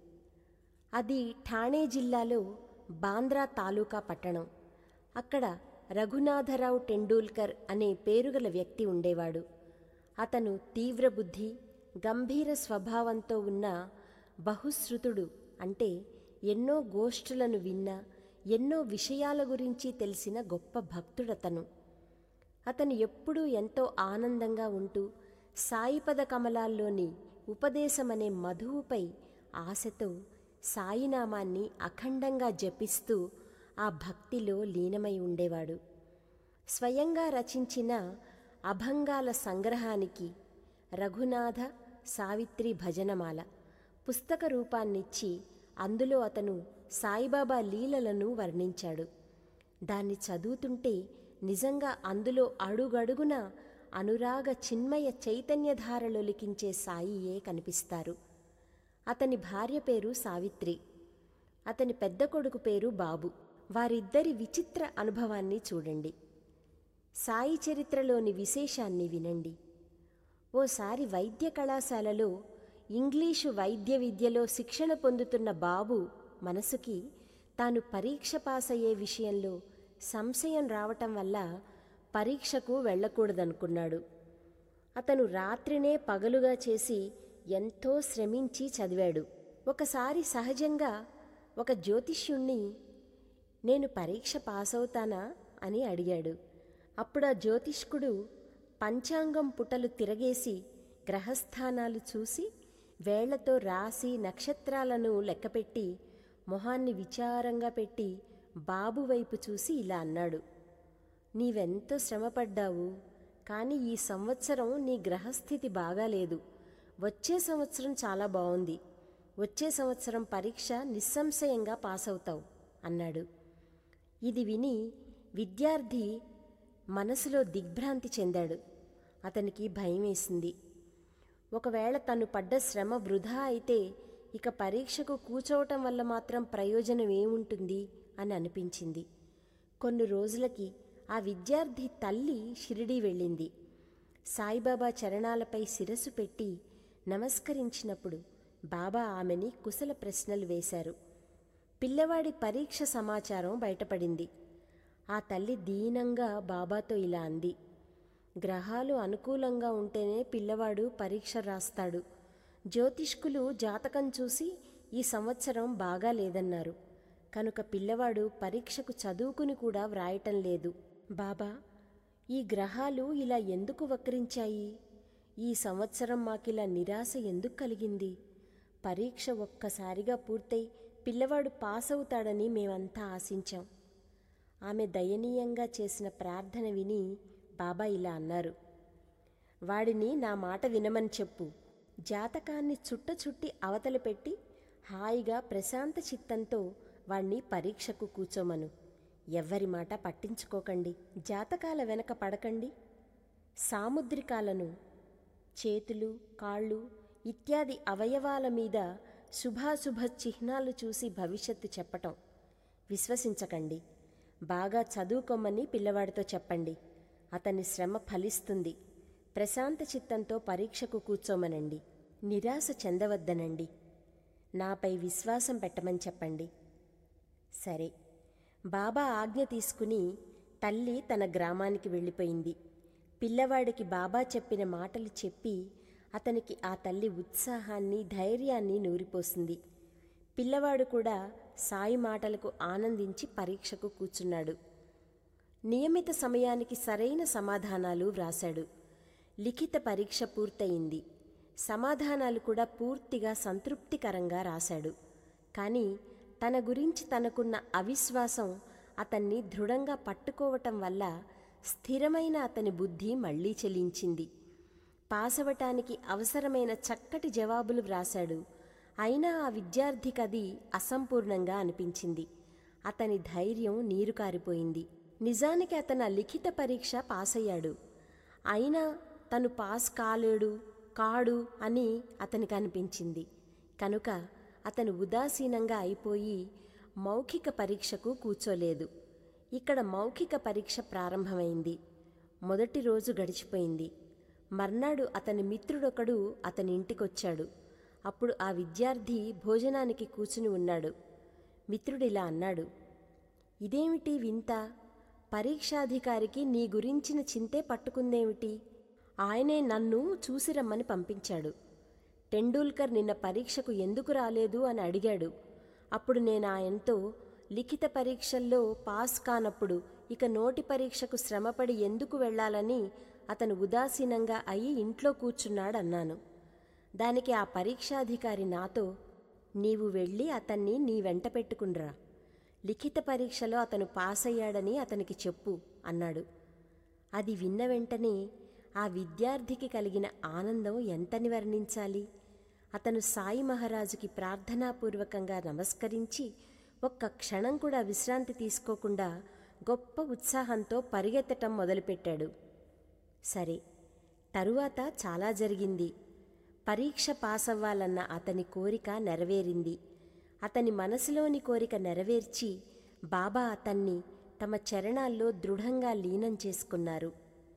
అది ఠాణే జిల్లాలో బాంద్రా తాలూకా పట్టణం. అక్కడ రఘునాథరావు టెండూల్కర్ అనే పేరుగల వ్యక్తి ఉండేవాడు. అతను తీవ్ర బుద్ధి, గంభీర స్వభావంతో ఉన్న బహుశ్రుతుడు. అంటే ఎన్నో గోష్ఠులను విన్న, ఎన్నో విషయాల గురించి తెలిసిన గొప్ప భక్తుడతను. అతను ఎప్పుడూ ఎంతో ఆనందంగా ఉంటూ సాయిపద కమలాల్లోని ఉపదేశమనే మధువుపై ఆశతో సాయినామాన్ని అఖండంగా జపిస్తూ ఆ భక్తిలో లీనమై ఉండేవాడు. స్వయంగా రచించిన అభంగాల సంగ్రహానికి రఘునాథ సావిత్రి భజనమాల పుస్తక రూపాన్నిచ్చి అందులో అతను సాయిబాబా లీలలను వర్ణించాడు. దాన్ని చదువుతుంటే నిజంగా అందులో అడుగడుగున అనురాగ చిన్మయ చైతన్యధారలొలికించే సాయియే కనిపిస్తారు. అతని భార్య పేరు సావిత్రి, అతని పెద్ద కొడుకు పేరు బాబు. వారిద్దరి విచిత్ర అనుభవాన్ని చూడండి. సాయి చరిత్రలోని విశేషాన్ని వినండి. ఓసారి వైద్య కళాశాలలో ఇంగ్లీషు వైద్య విద్యలో శిక్షణ పొందుతున్న బాబు మనసుకి తాను పరీక్ష పాసయ్యే విషయంలో సంశయం రావటం వల్ల పరీక్షకు వెళ్ళకూడదనుకున్నాడు. అతను రాత్రినే పగలుగా చేసి ఎంతో శ్రమించి చదివాడు. ఒకసారి సహజంగా ఒక జ్యోతిష్యుణ్ణి నేను పరీక్ష పాసవుతానా అని అడిగాడు. అప్పుడు ఆ జ్యోతిష్కుడు పంచాంగం పుటలు తిరగేసి గ్రహస్థానాలు చూసి వేళ్లతో రాసి నక్షత్రాలను లెక్కపెట్టి మొహాన్ని విచారంగా పెట్టి బాబు వైపు చూసి ఇలా అన్నాడు, నీవెంతో శ్రమపడ్డావు, కానీ ఈ సంవత్సరం నీ గ్రహస్థితి బాగాలేదు. వచ్చే సంవత్సరం చాలా బాగుంది. వచ్చే సంవత్సరం పరీక్ష నిస్సంశయంగా పాస్ అవుతావు అన్నాడు. ఇది విని విద్యార్థి మనసులో దిగ్భ్రాంతి చెందాడు. అతనికి భయమేసింది. ఒకవేళ తను పడ్డ శ్రమ వృధా అయితే ఇక పరీక్షకు కూర్చోవటం వల్ల మాత్రం ప్రయోజనం ఏముంటుంది అని అనిపించింది. కొన్ని రోజులకి ఆ విద్యార్థి తల్లి షిరిడీ వెళ్ళింది. సాయిబాబా చరణాలపై శిరస్సు పెట్టి నమస్కరించినప్పుడు బాబా ఆమెని కుశల ప్రశ్నలు వేశారు. పిల్లవాడి పరీక్ష సమాచారం బయటపడింది. ఆ తల్లి దీనంగా బాబాతో ఇలా అంది, గ్రహాలు అనుకూలంగా ఉంటేనే పిల్లవాడు పరీక్ష రాస్తాడు. జ్యోతిష్కులు జాతకం చూసి ఈ సంవత్సరం బాగా లేదన్నారు. కనుక పిల్లవాడు పరీక్షకు చదువుకుని కూడా వ్రాయటం లేదు. బాబా, ఈ గ్రహాలు ఇలా ఎందుకు వక్రించాయి? ఈ సంవత్సరం మాకిలా నిరాశ ఎందుకు కలిగింది? పరీక్ష ఒక్కసారిగా పూర్తయి పిల్లవాడు పాస్ అవుతాడని మేమంతా ఆశించాం. ఆమె దయనీయంగా చేసిన ప్రార్థన విని బాబా ఇలా అన్నారు, వాడిని నా మాట వినమని చెప్పు. జాతకాన్ని చుట్టి అవతల పెట్టి హాయిగా ప్రశాంత చిత్తంతో వాణ్ణి పరీక్షకు కూర్చోమను. ఎవ్వరి మాట పట్టించుకోకండి. జాతకాల వెనక పడకండి. సాముద్రికాలను, చేతులు, కాళ్ళు ఇత్యాది అవయవాల మీద శుభాశుభ చిహ్నాలు చూసి భవిష్యత్తు చెప్పటం విశ్వసించకండి. బాగా చదువుకోమని పిల్లవాడితో చెప్పండి. అతని శ్రమ ఫలిస్తుంది. ప్రశాంత చిత్తంతో పరీక్షకు కూర్చోమనండి. నిరాశ చెందవద్దనండి. నాపై విశ్వాసం పెట్టమని చెప్పండి. సరే, బాబా ఆజ్ఞ తీసుకుని తల్లి తన గ్రామానికి వెళ్ళిపోయింది. పిల్లవాడికి బాబా చెప్పిన మాటలు చెప్పి అతనికి ఆ తల్లి ఉత్సాహాన్ని, ధైర్యాన్ని నూరిపోసింది. పిల్లవాడు కూడా సాయి మాటలకు ఆనందించి పరీక్షకు కూర్చున్నాడు. నియమిత సమయానికి సరైన సమాధానాలు వ్రాశాడు. లిఖిత పరీక్ష పూర్తయింది. సమాధానాలు కూడా పూర్తిగా సంతృప్తికరంగా రాశాడు. కానీ తన గురించి తనకున్న అవిశ్వాసం అతన్ని దృఢంగా పట్టుకోవటం వల్ల స్థిరమైన అతని బుద్ధి మళ్లీ చెలించింది. పాసవటానికి అవసరమైన చక్కటి జవాబులు వ్రాశాడు. అయినా ఆ విద్యార్థికది అసంపూర్ణంగా అనిపించింది. అతని ధైర్యం నీరు కారిపోయింది. నిజానికి అతను లిఖిత పరీక్ష పాసయ్యాడు. అయినా తను పాస్ కాడు అని అతనికి అనిపించింది. కనుక అతను ఉదాసీనంగా అయిపోయి మౌఖిక పరీక్షకు కూర్చోలేదు. ఇక్కడ మౌఖిక పరీక్ష ప్రారంభమైంది. మొదటి రోజు గడిచిపోయింది. మర్నాడు అతని మిత్రుడొకడు అతని ఇంటికొచ్చాడు. అప్పుడు ఆ విద్యార్థి భోజనానికి కూర్చుని ఉన్నాడు. మిత్రుడిలా అన్నాడు, ఇదేమిటి వింత? పరీక్షాధికారికి నీ గురించిన చింతే పట్టుకుందేమిటి? ఆయనే నన్ను చూసి రమ్మని పంపించాడు. టెండూల్కర్ నిన్న పరీక్షకు ఎందుకు రాలేదు అని అడిగాడు. అప్పుడు నేను ఆయనతో లిఖిత పరీక్షల్లో పాస్ కానప్పుడు ఇక నోటి పరీక్షకు శ్రమపడి ఎందుకు వెళ్లాలని అతను ఉదాసీనంగా అయి ఇంట్లో కూర్చున్నాడన్నాను. దానికి ఆ పరీక్షాధికారి నాతో, నీవు వెళ్ళి అతన్ని నీ వెంట పెట్టుకునిరా. లిఖిత పరీక్షలో అతను పాస్ అయ్యాడని అతనికి చెప్పు అన్నాడు. అది విన్న వెంటనే ఆ విద్యార్థికి కలిగిన ఆనందం ఎంతని వర్ణించాలి. అతను సాయి మహారాజుకి ప్రార్థనాపూర్వకంగా నమస్కరించి ఒక్క క్షణం కూడా విశ్రాంతి తీసుకోకుండా గొప్ప ఉత్సాహంతో పరిగెత్తటం మొదలుపెట్టాడు. సరే, తరువాత చాలా జరిగింది. పరీక్ష పాసవ్వాలన్న అతని కోరిక నెరవేరింది. అతని మనసులోని కోరిక నెరవేర్చి బాబా అతన్ని తమ చరణాల్లో దృఢంగా లీనం చేసుకున్నారు.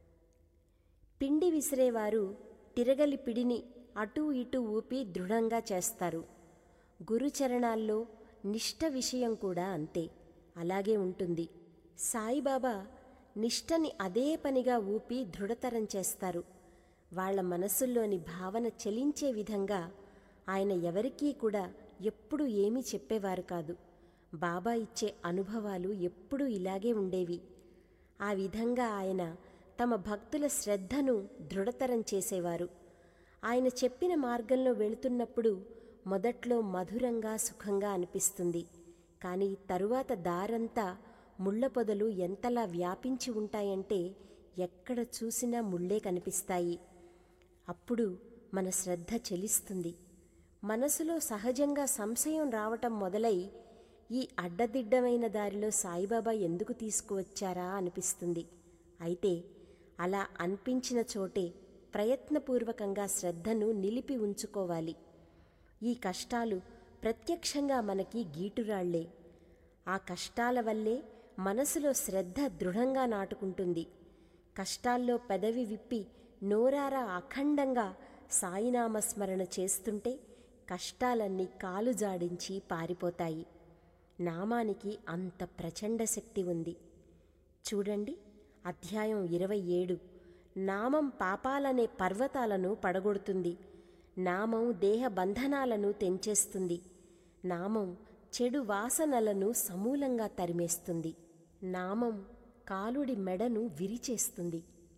పిండి విసిరేవారు తిరగలి పిడిని అటూ ఇటూ ఊపి దృఢంగా చేస్తారు. గురుచరణాల్లో నిష్ఠ విషయం కూడా అంతే, అలాగే ఉంటుంది. సాయిబాబా నిష్ఠని అదే పనిగా ఊపి దృఢతరం చేస్తారు. వాళ్ల మనసుల్లోని భావన చలించే విధంగా ఆయన ఎవరికీ కూడా ఎప్పుడూ ఏమీ చెప్పేవారు కాదు. బాబా ఇచ్చే అనుభవాలు ఎప్పుడూ ఇలాగే ఉండేవి. ఆ విధంగా ఆయన తమ భక్తుల శ్రద్ధను దృఢతరం చేసేవారు. ఆయన చెప్పిన మార్గంలో వెళుతున్నప్పుడు మొదట్లో మధురంగా, సుఖంగా అనిపిస్తుంది. కానీ తరువాత దారంతా ముళ్ళ పొదలు ఎంతలా వ్యాపించి ఉంటాయంటే ఎక్కడ చూసినా ముళ్ళే కనిపిస్తాయి. అప్పుడు మన శ్రద్ధ చెలిస్తుంది. మనసులో సహజంగా సంశయం రావటం మొదలై ఈ అడ్డదిడ్డమైన దారిలో సాయిబాబా ఎందుకు తీసుకువచ్చారా అనిపిస్తుంది. అయితే అలా అనిపించిన చోటే ప్రయత్నపూర్వకంగా శ్రద్ధను నిలిపి ఉంచుకోవాలి. ఈ కష్టాలు ప్రత్యక్షంగా మనకి గీటురాళ్లే. ఆ కష్టాల వల్లే మనసులో శ్రద్ధ దృఢంగా నాటుకుంటుంది. కష్టాల్లో పెదవి విప్పి నోరారా అఖండంగా సాయినామస్మరణ చేస్తుంటే కష్టాలన్నీ కాలు జాడించి పారిపోతాయి. నామానికి అంత ప్రచండ శక్తి ఉంది. చూడండి, అధ్యాయం 27. నామం పాపాలనే పర్వతాలను పడగొడుతుంది. నామం దేహ బంధనాలను తెంచేస్తుంది. నామం చెడు వాసనలను సమూలంగా తరిమేస్తుంది. నామం కాలుడి మెడను విరిచేస్తుంది.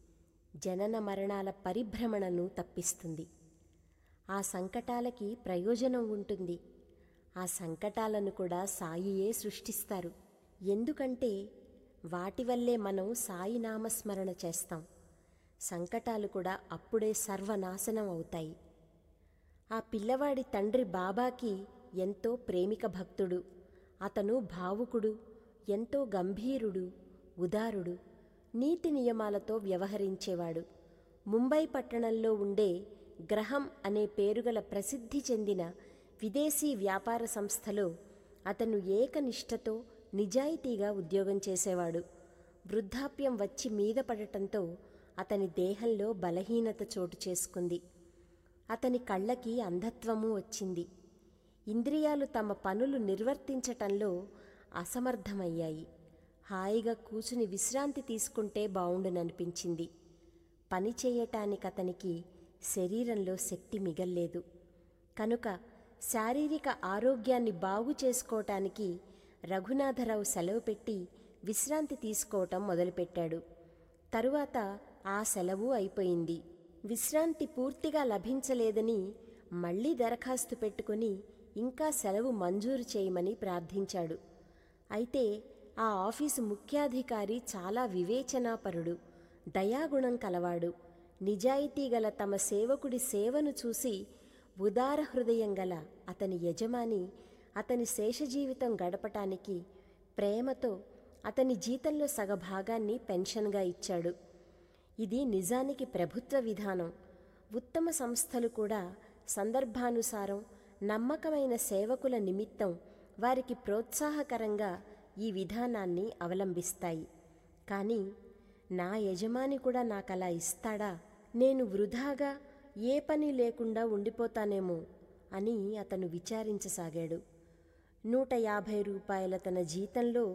జనన మరణాల పరిభ్రమణను తప్పిస్తుంది. ఆ సంకటాలకి ప్రయోజనం ఉంటుంది. ఆ సంకటాలను కూడా సాయియే సృష్టిస్తారు. ఎందుకంటే వాటి వల్లే మనం సాయి నామస్మరణ చేస్తాం. సంకటాలు కూడా అప్పుడే సర్వనాశనం అవుతాయి. ఆ పిల్లవాడి తండ్రి బాబాకి ఎంతో ప్రేమిక భక్తుడు. అతను భావుకుడు, ఎంతో గంభీరుడు, ఉదారుడు, నీతి నియమాలతో వ్యవహరించేవాడు. ముంబై పట్టణంలో ఉండే గ్రహం అనే పేరుగల ప్రసిద్ధి చెందిన విదేశీ వ్యాపార సంస్థలో అతను ఏకనిష్టతో నిజాయితీగా ఉద్యోగం చేసేవాడు. వృద్ధాప్యం వచ్చి మీద పడటంతో అతని దేహంలో బలహీనత చోటు చేసుకుంది. అతని కళ్ళకి అంధత్వము వచ్చింది. ఇంద్రియాలు తమ పనులు నిర్వర్తించటంలో అసమర్థమయ్యాయి. హాయిగా కూచుని విశ్రాంతి తీసుకుంటే బావుండుననిపించింది. పని చేయటానికతనికి శరీరంలో శక్తి మిగల్లేదు. కనుక శారీరక ఆరోగ్యాన్ని బాగు చేసుకోవటానికి రఘునాథరావు సెలవు పెట్టి విశ్రాంతి తీసుకోవటం మొదలుపెట్టాడు. తరువాత ఆ సెలవు అయిపోయింది. విశ్రాంతి పూర్తిగా లభించలేదని మళ్లీ దరఖాస్తు పెట్టుకుని ఇంకా సెలవు మంజూరు చేయమని ప్రార్థించాడు. అయితే ఆ ఆఫీసు ముఖ్యాధికారి చాలా వివేచనాపరుడు, దయాగుణం కలవాడు. నిజాయితీ గల తమ సేవకుడి సేవను చూసి ఉదార హృదయం గల అతని యజమాని అతని శేషజీవితం గడపటానికి ప్రేమతో అతని జీతంలో సగభాగాన్ని పెన్షన్గా ఇచ్చాడు. ఇది నిజానికి ప్రభుత్వ విధానం. ఉత్తమ సంస్థలు కూడా సందర్భానుసారం నమ్మకమైన సేవకుల నిమిత్తం వారికి ప్రోత్సాహకరంగా ఈ విధానాన్ని అవలంబిస్తాయి. కానీ నా యజమాని కూడా నాకలా ఇస్తాడా? నేను వృధాగా ఏ పని లేకుండా ఉండిపోతానేమో అని అతను విచారించసాగాడు. 150 రూపాయల తన జీతంలో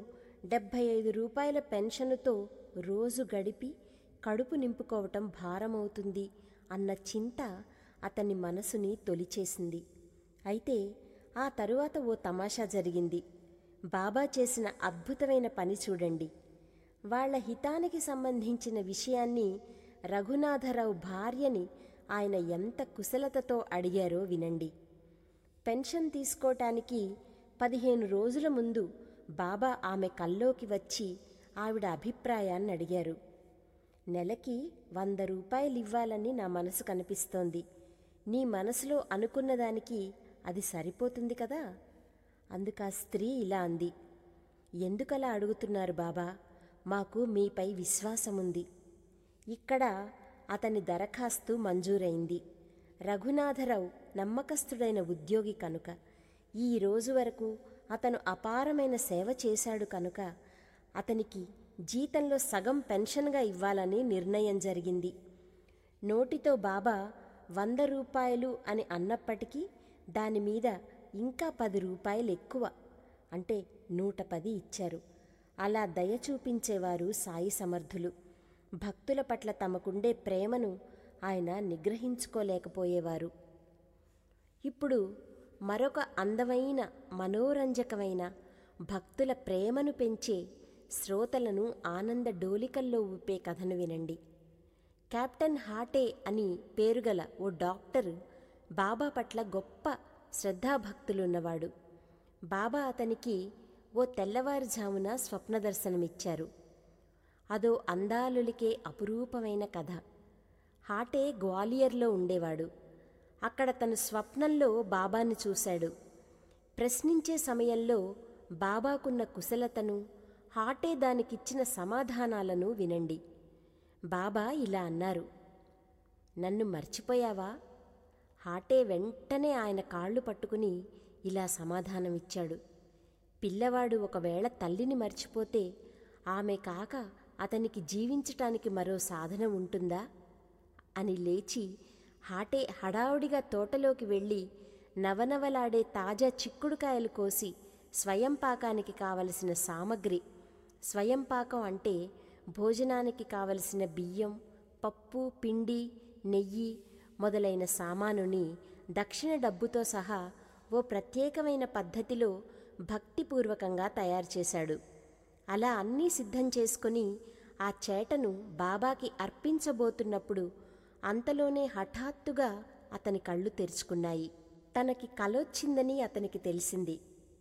75 రూపాయల పెన్షనుతో రోజు గడిపి కడుపు నింపుకోవటం భారమవుతుంది అన్న చింత అతని మనసుని తొలిచేసింది. అయితే ఆ తరువాత ఓ తమాషా జరిగింది. బాబా చేసిన అద్భుతమైన పని చూడండి. వాళ్ల హితానికి సంబంధించిన విషయాన్ని రఘునాథరావు భార్యని ఆయన ఎంత కుశలతతో అడిగారో వినండి. పెన్షన్ తీసుకోటానికి 15 రోజుల ముందు బాబా ఆమె కల్లోకి వచ్చి ఆవిడ అభిప్రాయాన్ని అడిగారు. నెలకి 100 రూపాయలు ఇవ్వాలని నా మనసు కనిపిస్తోంది. నీ మనసులో అనుకున్నదానికి అది సరిపోతుంది కదా? అందుకా స్త్రీ ఇలా అంది, ఎందుకలా అడుగుతున్నారు బాబా? మాకు మీపై విశ్వాసముంది. ఇక్కడ అతని దరఖాస్తు మంజూరైంది. రఘునాథరావు నమ్మకస్తుడైన ఉద్యోగి కనుక, ఈ రోజు వరకు అతను అపారమైన సేవ చేశాడు కనుక అతనికి జీతంలో సగం పెన్షన్గా ఇవ్వాలని నిర్ణయం జరిగింది. నోటితో బాబా 100 రూపాయలు అని అన్నప్పటికీ దానిమీద ఇంకా 10 రూపాయలు ఎక్కువ, అంటే 110 ఇచ్చారు. అలా దయ చూపించేవారు సాయి సమర్థులు. భక్తుల పట్ల తమకుండే ప్రేమను ఆయన నిగ్రహించుకోలేకపోయేవారు. ఇప్పుడు మరొక అందమైన మనోరంజకమైన భక్తుల ప్రేమను పెంచే శ్రోతలను ఆనంద డోలికల్లో ఊపే కథను వినండి. కెప్టెన్ హాటే అని పేరుగల ఓ డాక్టరు బాబా పట్ల గొప్ప శ్రద్ధాభక్తులున్నవాడు. బాబా అతనికి ఓ తెల్లవారుజామున స్వప్న దర్శనమిచ్చారు. అదో అందాలులికే అపురూపమైన కథ. హాటే గ్వాలియర్లో ఉండేవాడు. అక్కడ తను స్వప్నంలో బాబాని చూశాడు. ప్రశ్నించే సమయంలో బాబాకున్న కుశలతను, హాటే దానికిచ్చిన సమాధానాలను వినండి. బాబా ఇలా అన్నారు, నన్ను మర్చిపోయావా? హాటే వెంటనే ఆయన కాళ్ళు పట్టుకుని ఇలా సమాధానమిచ్చాడు, పిల్లవాడు ఒకవేళ తల్లిని మర్చిపోతే ఆమె కాక అతనికి జీవించటానికి మరో సాధన ఉంటుందా అని లేచి హాటే హడావుడిగా తోటలోకి వెళ్ళి నవనవలాడే తాజా చిక్కుడుకాయలు కోసి స్వయంపాకానికి కావలసిన సామగ్రి, స్వయంపాకం అంటే భోజనానికి కావలసిన బియ్యం, పప్పు, పిండి, నెయ్యి మొదలైన సామానుని దక్షిణ డబ్బుతో సహా ఓ ప్రత్యేకమైన పద్ధతిలో భక్తిపూర్వకంగా తయారు చేశాడు. అలా అన్నీ సిద్ధం చేసుకుని ఆ చేటను బాబాకి అర్పించబోతున్నప్పుడు అంతలోనే హఠాత్తుగా అతని కళ్ళు తెరుచుకున్నాయి. తనకి కలొచ్చిందని అతనికి తెలిసింది.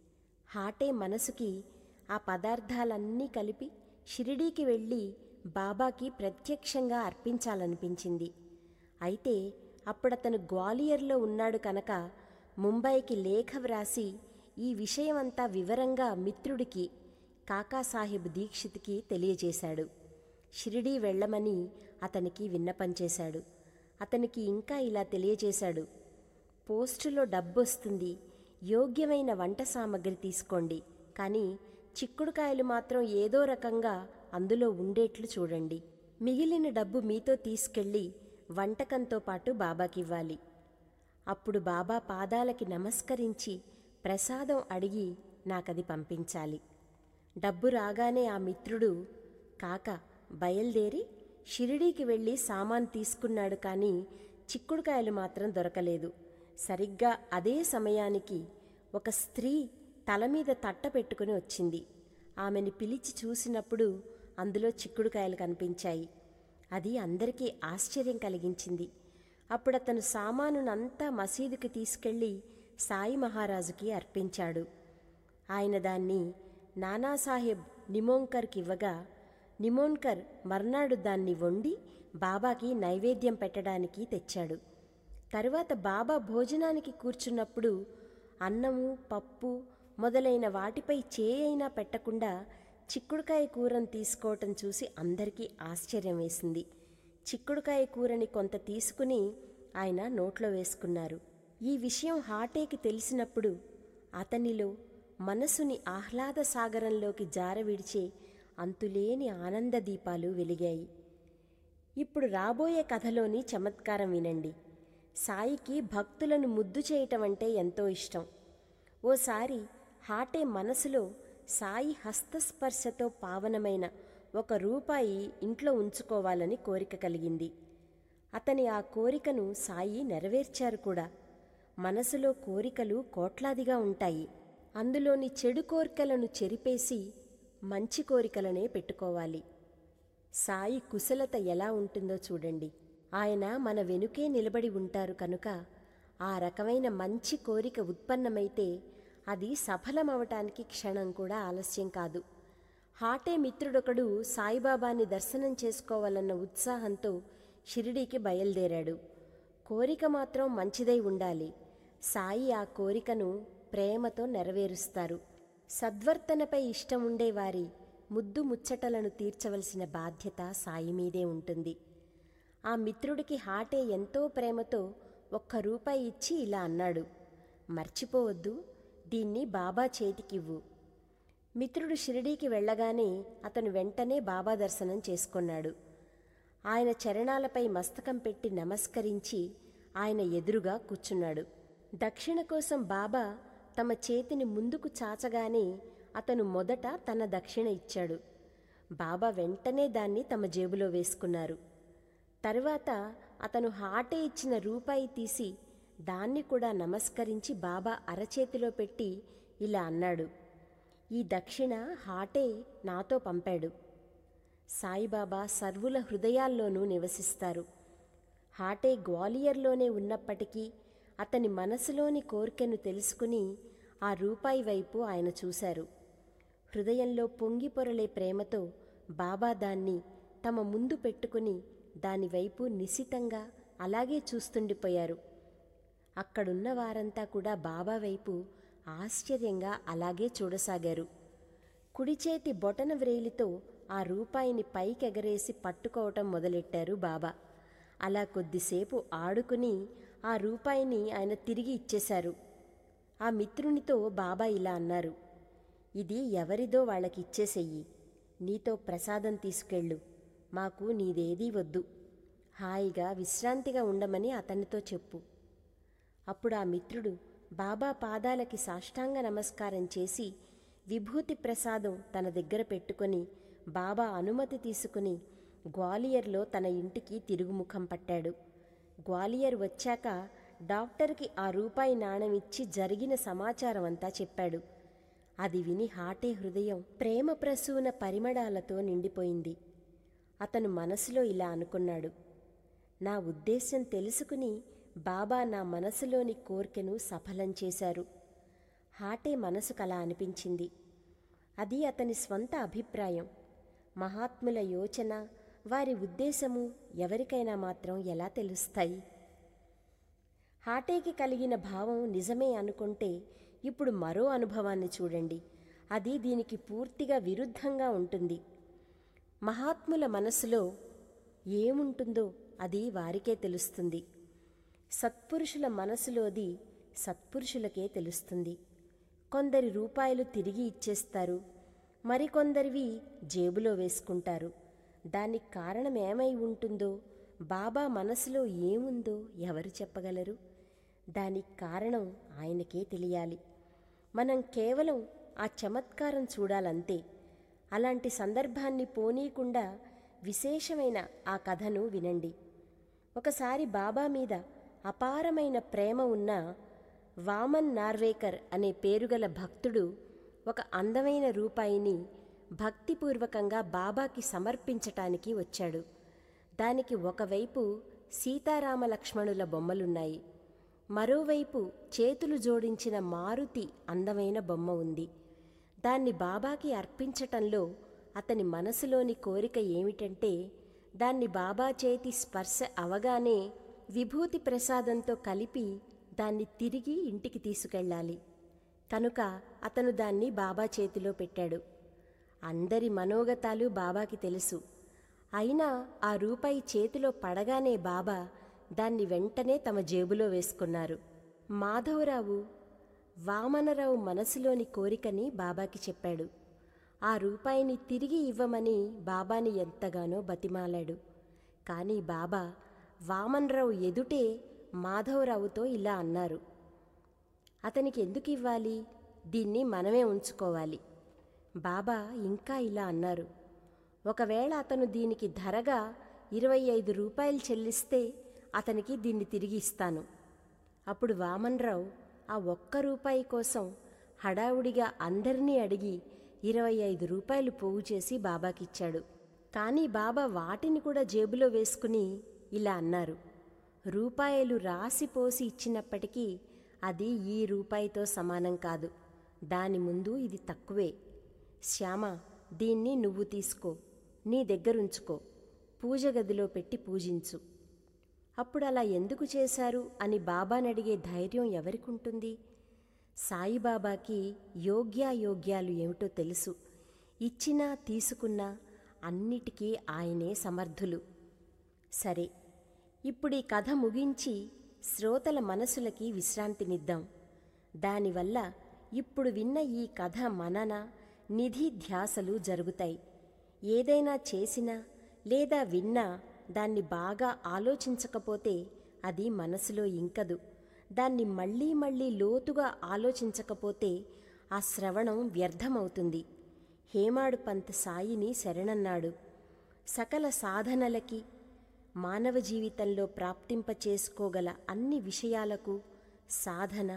హాటే మనసుకి ఆ పదార్థాలన్నీ కలిపి షిరిడీకి వెళ్ళి బాబాకి ప్రత్యక్షంగా అర్పించాలనిపించింది. అయితే అప్పుడతను గ్వాలియర్లో ఉన్నాడు కనుక ముంబైకి లేఖ వ్రాసి ఈ విషయమంతా వివరంగా మిత్రుడికి కాకాసాహెబ్ దీక్షిత్కి తెలియజేశాడు. షిరిడీ వెళ్ళమని అతనికి విన్నపం చేశాడు. అతనికి ఇంకా ఇలా తెలియజేశాడు, పోస్టులో డబ్బొస్తుంది, యోగ్యమైన వంట సామగ్రి తీసుకోండి, కానీ చిక్కుడుకాయలు మాత్రం ఏదో రకంగా అందులో ఉండేట్లు చూడండి. మిగిలిన డబ్బు మీతో తీసుకెళ్ళి వంటకంతో పాటు బాబాకివ్వాలి. అప్పుడు బాబా పాదాలకి నమస్కరించి ప్రసాదం అడిగి నాకది పంపించాలి. డబ్బు రాగానే ఆ మిత్రుడు కాక బయలుదేరి షిరిడీకి వెళ్ళి సామాను తీసుకున్నాడు. కానీ చిక్కుడుకాయలు మాత్రం దొరకలేదు. సరిగ్గా అదే సమయానికి ఒక స్త్రీ తల మీద తట్ట పెట్టుకుని వచ్చింది. ఆమెని పిలిచి చూసినప్పుడు అందులో చిక్కుడుకాయలు కనిపించాయి. అది అందరికీ ఆశ్చర్యం కలిగించింది. అప్పుడతను సామానునంతా మసీదుకి తీసుకెళ్ళి సాయి మహారాజుకి అర్పించాడు. ఆయన దాన్ని నానాసాహెబ్ నిమోన్కర్కి ఇవ్వగా నిమోన్కర్ మర్నాడు దాన్ని వండి బాబాకి నైవేద్యం పెట్టడానికి తెచ్చాడు. తరువాత బాబా భోజనానికి కూర్చున్నప్పుడు అన్నము, పప్పు మొదలైన వాటిపై చేయైనా పెట్టకుండా చిక్కుడుకాయ కూరను తీసుకోవటం చూసి అందరికీ ఆశ్చర్యం వేసింది. చిక్కుడుకాయ కూరని కొంత తీసుకుని ఆయన నోట్లో వేసుకున్నారు. ఈ విషయం హాటేకి తెలిసినప్పుడు అతనిలో మనసుని ఆహ్లాద సాగరంలోకి జారవిడిచే అంతులేని ఆనంద దీపాలు వెలిగాయి. ఇప్పుడు రాబోయే కథలోని చమత్కారం వినండి. సాయికి భక్తులను ముద్దు చేయటం అంటే ఎంతో ఇష్టం. ఓసారి హాటే మనసులో సాయి హస్తస్పర్శతో పావనమైన ₹1 ఇంట్లో ఉంచుకోవాలని కోరిక కలిగింది. అతని ఆ కోరికను సాయి నెరవేర్చారు కూడా. మనసులో కోరికలు కోట్లాదిగా ఉంటాయి. అందులోని చెడు కోరికలను చెరిపేసి మంచి కోరికలనే పెట్టుకోవాలి. సాయి కుశలత ఎలా ఉంటుందో చూడండి. ఆయన మన వెనుకే నిలబడి ఉంటారు కనుక ఆ రకమైన మంచి కోరిక ఉత్పన్నమైతే అది సఫలమవటానికి క్షణం కూడా ఆలస్యం కాదు. హాటే మిత్రుడొకడు సాయిబాబాని దర్శనం చేసుకోవాలన్న ఉత్సాహంతో షిరిడీకి బయలుదేరాడు. కోరిక మాత్రం మంచిదై ఉండాలి. సాయి ఆ కోరికను ప్రేమతో నెరవేరుస్తారు. సద్వర్తనపై ఇష్టం ఉండేవారి ముద్దు ముచ్చటలను తీర్చవలసిన బాధ్యత సాయి మీదే ఉంటుంది. ఆ మిత్రుడికి హాటే ఎంతో ప్రేమతో ₹1 ఇచ్చి ఇలా అన్నాడు, మర్చిపోవద్దు, దీన్ని బాబా చేతికివ్వు. మిత్రుడు షిరిడీకి వెళ్ళగానే అతను వెంటనే బాబా దర్శనం చేసుకున్నాడు. ఆయన చరణాలపై మస్తకం పెట్టి నమస్కరించి ఆయన ఎదురుగా కూర్చున్నాడు. దక్షిణ కోసం బాబా తమ చేతిని ముందుకు చాచగానే అతను మొదట తన దక్షిణ ఇచ్చాడు. బాబా వెంటనే దాన్ని తమ జేబులో వేసుకున్నారు. తరువాత అతను హాటే ఇచ్చిన ₹1 తీసి దాన్ని కూడా నమస్కరించి బాబా అరచేతిలో పెట్టి ఇలా అన్నాడు, ఈ దక్షిణ హాటే నాతో పంపాడు. సాయిబాబా సర్వుల హృదయాల్లోనూ నివసిస్తారు. హాటే గ్వాలియర్లోనే ఉన్నప్పటికీ అతని మనసులోని కోర్కెను తెలుసుకుని ఆ ₹1 వైపు ఆయన చూశారు. హృదయంలో పొంగి పొరలే ప్రేమతో బాబా దాన్ని తమ ముందు పెట్టుకుని దానివైపు నిశితంగా అలాగే చూస్తుండిపోయారు. అక్కడున్న వారంతా కూడా బాబా వైపు ఆశ్చర్యంగా అలాగే చూడసాగారు. కుడిచేతి బొటన వ్రేలితో ఆ రూపాయిని పైకెగరేసి పట్టుకోవటం మొదలెట్టారు బాబా. అలా కొద్దిసేపు ఆడుకుని ఆ రూపాయిని ఆయన తిరిగి ఇచ్చేశారు. ఆ మిత్రునితో బాబా ఇలా అన్నారు, ఇది ఎవరిదో వాళ్ళకి ఇచ్చేసెయ్యి, నీతో ప్రసాదం తీసుకెళ్ళు, మాకు నీదేదీ వద్దు, హాయిగా విశ్రాంతిగా ఉండమని అతనితో చెప్పు. అప్పుడు ఆ మిత్రుడు బాబా పాదాలకి సాష్టాంగ నమస్కారం చేసి విభూతి ప్రసాదం తన దగ్గర పెట్టుకొని బాబా అనుమతి తీసుకుని గ్వాలియర్లో తన ఇంటికి తిరుగుముఖం పట్టాడు. గ్వాలియర్ వచ్చాక డాక్టర్కి ఆ రూపాయి నాణెం ఇచ్చి జరిగిన సమాచారం అంతా చెప్పాడు. అది విని హాటే హృదయం ప్రేమ ప్రసూన పరిమళాలతో నిండిపోయింది. అతను మనసులో ఇలా అనుకున్నాడు, నా ఉద్దేశ్యం తెలుసుకుని బాబా నా మనసులోని కోర్కెను సఫలం చేశారు. హాటే మనసుకలా అనిపించింది. అది అతని స్వంత అభిప్రాయం. మహాత్ముల యోచన, వారి ఉద్దేశము ఎవరికైనా మాత్రం ఎలా తెలుస్తాయి? హాటేకి కలిగిన భావం నిజమే అనుకుంటే ఇప్పుడు మరో అనుభవాన్ని చూడండి. అది దీనికి పూర్తిగా విరుద్ధంగా ఉంటుంది. మహాత్ముల మనసులో ఏముంటుందో అది వారికే తెలుస్తుంది. సత్పురుషుల మనసులోది సత్పురుషులకే తెలుస్తుంది. కొందరి రూపాయలు తిరిగి ఇచ్చేస్తారు, మరికొందరివి జేబులో వేసుకుంటారు. దానికి కారణమేమై ఉంటుందో, బాబా మనసులో ఏముందో ఎవరు చెప్పగలరు? దానికి కారణం ఆయనకే తెలియాలి. మనం కేవలం ఆ చమత్కారం చూడాలంతే. అలాంటి సందర్భాన్ని పోనీయకుండా విశేషమైన ఆ కథను వినండి. ఒకసారి బాబా మీద అపారమైన ప్రేమ ఉన్న వామన్ నార్వేకర్ అనే పేరుగల భక్తుడు ఒక అందమైన రూపాయిని భక్తిపూర్వకంగా బాబాకి సమర్పించటానికి వచ్చాడు. దానికి ఒకవైపు సీతారామ లక్ష్మణుల బొమ్మలున్నాయి, మరోవైపు చేతులు జోడించిన మారుతి అందమైన బొమ్మ ఉంది. దాన్ని బాబాకి అర్పించటంలో అతని మనసులోని కోరిక ఏమిటంటే, దాన్ని బాబా చేతి స్పర్శ అవగానే విభూతి ప్రసాదంతో కలిపి దాన్ని తిరిగి ఇంటికి తీసుకెళ్ళాలి. కనుక అతను దాన్ని బాబా చేతిలో పెట్టాడు. అందరి మనోగతాలు బాబాకి తెలుసు. అయినా ఆ రూపాయి చేతిలో పడగానే బాబా దాన్ని వెంటనే తమ జేబులో వేసుకున్నారు. మాధవరావు వామనరావు మనసులోని కోరికని బాబాకి చెప్పాడు. ఆ రూపాయిని తిరిగి ఇవ్వమని బాబాని ఎంతగానో బతిమాలాడు. కానీ బాబా వామనరావు ఎదుటే మాధవరావుతో ఇలా అన్నారు, అతనికి ఎందుకు ఇవ్వాలి, దీన్ని మనమే ఉంచుకోవాలి. బాబా ఇంకా ఇలా అన్నారు, ఒకవేళ అతను దీనికి ధరగా 25 రూపాయలు చెల్లిస్తే అతనికి దీన్ని తిరిగి ఇస్తాను. అప్పుడు వామనరావు ఆ ఒక్క రూపాయి కోసం హడావుడిగా అందరినీ అడిగి 25 రూపాయలు పోగు చేసి బాబాకిచ్చాడు. కానీ బాబా వాటిని కూడా జేబులో వేసుకుని ఇలా అన్నారు, రూపాయలు రాసిపోసి ఇచ్చినప్పటికీ అది ఈ రూపాయితో సమానం కాదు, దాని ముందు ఇది తక్కువే. శ్యామ, దీన్ని నువ్వు తీసుకో, నీ దగ్గరుంచుకో, పూజ గదిలో పెట్టి పూజించు. అప్పుడు అలా ఎందుకు చేశారు అని బాబానడిగే ధైర్యం ఎవరికుంటుంది? సాయిబాబాకి యోగ్యాయోగ్యాలు ఏమిటో తెలుసు. ఇచ్చినా తీసుకున్నా అన్నిటికీ ఆయనే సమర్థులు. సరే, ఇప్పుడు ఈ కథ ముగించి శ్రోతల మనసులకి విశ్రాంతినిద్దాం. దానివల్ల ఇప్పుడు విన్న ఈ కథ మనన నిధి ధ్యాసలు జరుగుతాయి. ఏదైనా చేసినా లేదా విన్నా దాన్ని బాగా ఆలోచించకపోతే అది మనసులో ఇంకదు. దాన్ని మళ్ళీ మళ్ళీ లోతుగా ఆలోచించకపోతే ఆ శ్రవణం వ్యర్థమవుతుంది. హేమాడు పంత్ సాయిని శరణన్నాడు. సకల సాధనలకి, మానవ జీవితంలో ప్రాప్తింపచేసుకోగల అన్ని విషయాలకు సాధన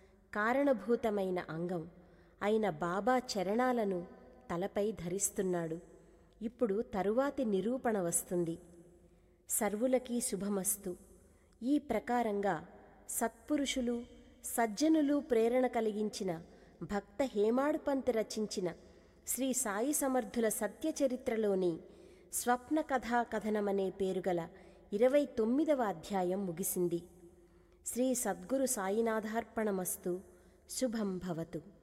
కారణభూతమైన అంగం అయిన బాబా చరణాలను తలపై ధరిస్తున్నాడు. ఇప్పుడు తరువాతి నిరూపణ వస్తుంది. సర్వులకి శుభమస్తు. ఈ ప్రకారంగా సత్పురుషులు సజ్జనులు ప్రేరణ కలిగించిన భక్త హేమాడు పంత్ రచించిన శ్రీ సాయి సమర్థుల సత్యచరిత్రలోని స్వప్న కథా కథనమనే పేరుగల 29వ అధ్యాయం ముగిసింది. శ్రీ సద్గురు సాయినాథార్పణమస్తు. శుభం భవతు.